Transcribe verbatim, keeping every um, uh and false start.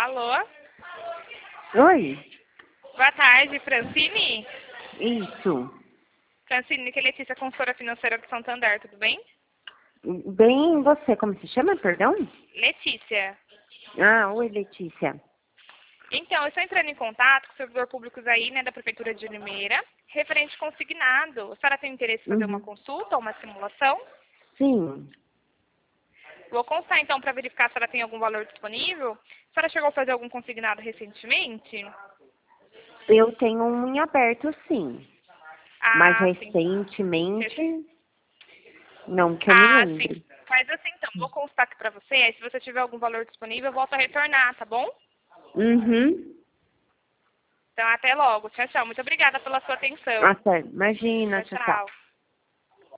Alô? Oi? Boa tarde, Francine? Isso. Francine, que é Letícia, consultora financeira do Santander, tudo bem? Bem, você, como se chama, perdão? Letícia. Ah, oi, Letícia. Então, eu estou entrando em contato com servidor públicos aí, né, da Prefeitura de Limeira, referente consignado. A senhora tem interesse em fazer uma Uhum. consulta ou uma simulação? Sim. Vou constar, então, para verificar se ela tem algum valor disponível. A senhora chegou a fazer algum consignado recentemente? Eu tenho um em aberto, sim. Mas Ah, sim. recentemente, não que eu me Ah, sim. lembre. Faz assim, então. Vou constar aqui para você. Aí, se você tiver algum valor disponível, eu volto a retornar, tá bom? Uhum. Então, até logo. Tchau, tchau. Muito obrigada pela sua atenção. Até. Imagina, Tchau, tchau, tchau. tchau.